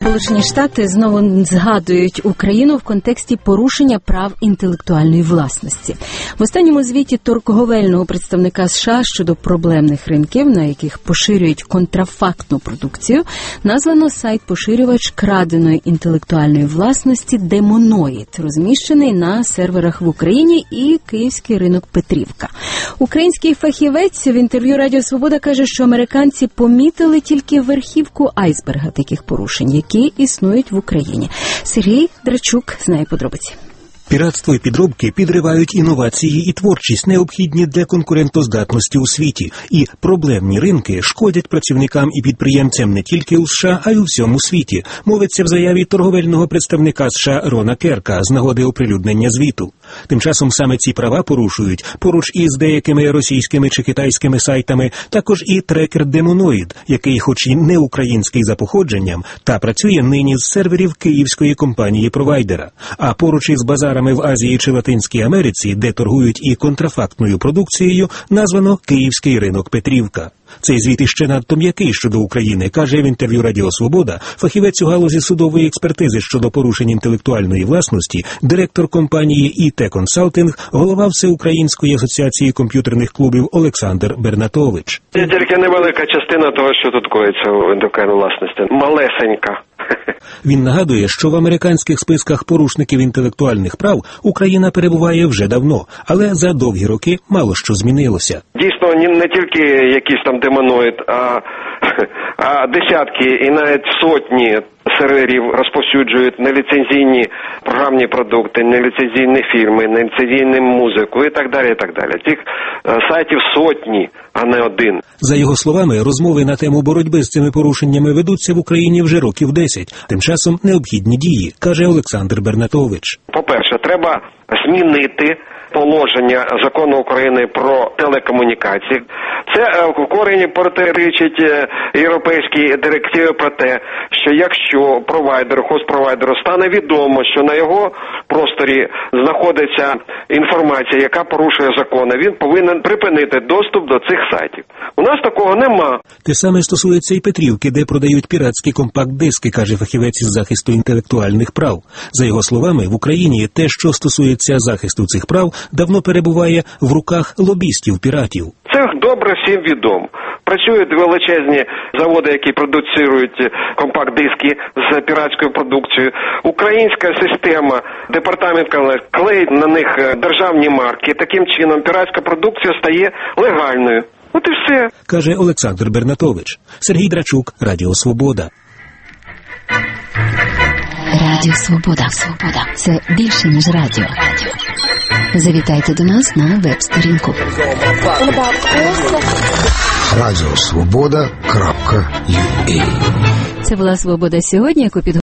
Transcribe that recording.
Сполучені Штати знову згадують Україну в контексті порушення прав інтелектуальної власності. В останньому звіті торговельного представника США щодо проблемних ринків, на яких поширюють контрафактну продукцію, названо сайт-поширювач краденої інтелектуальної власності «Демоноїд», розміщений на серверах в Україні, і київський ринок Петрівка. Український фахівець в інтерв'ю Радіо Свобода каже, що американці помітили тільки верхівку айсберга таких порушень, які існують в Україні. Сергій Драчук знає подробиці. Піратство і підробки підривають інновації і творчість, необхідні для конкурентоздатності у світі. І проблемні ринки шкодять працівникам і підприємцям не тільки у США, а й у всьому світі. Мовиться в заяві торговельного представника США Рона Керка з нагоди оприлюднення звіту. Тим часом саме ці права порушують, поруч із деякими російськими чи китайськими сайтами, також і трекер «Демоноїд», який хоч і не український за походженням, та працює нині з серверів київської компанії-провайдера. А поруч із базарами в Азії чи Латинській Америці, де торгують і контрафактною продукцією, названо «Київський ринок Петрівка». Цей звіт іще надто м'який щодо України, каже в інтерв'ю Радіо Свобода фахівець у галузі судової експертизи щодо порушень інтелектуальної власності, директор компанії ІТ Консалтинг, голова Всеукраїнської асоціації комп'ютерних клубів Олександр Бернатович. Це тільки невелика частина того, що тут коїться в інтелектуальній власності. Малесенька. Він нагадує, що в американських списках порушників інтелектуальних прав Україна перебуває вже давно, але за довгі роки мало що змінилося. Дійсно, не тільки якийсь там демоноїд, а десятки і навіть сотні серверів розповсюджують неліцензійні програмні продукти, неліцензійні фільми, неліцензійну музику і так далі, і так далі. Цих сайтів сотні, а не один. За його словами, розмови на тему боротьби з цими порушеннями ведуться в Україні вже років 10. Тим часом необхідні дії, каже Олександр Бернатович. По-перше, треба змінити положення Закону України про телекомунікації. Це в корені протирічить європейській директиві про те, що якщо хостпровайдеру стане відомо, що на його просторі знаходиться інформація, яка порушує закони, він повинен припинити доступ до цих сайтів. У нас такого нема. Те саме стосується і Петрівки, де продають піратські компакт-диски, каже фахівець із захисту інтелектуальних прав. За його словами, в Україні те, що стосується захисту цих прав, давно перебуває в руках лобістів-піратів. Це добре всім відомо. Працюють величезні заводи, які продуцюють компакт-диски з піратською продукцією. Українська система, департамент клеїть на них державні марки. Таким чином піратська продукція стає легальною. От і все. Каже Олександр Бернатович. Сергій Драчук, Радіо Свобода. Радіо Свобода. Це більше, ніж радіо. Завітайте до нас на веб-сторінку. Радіосвобода.ua. Це була «Свобода сьогодні», яку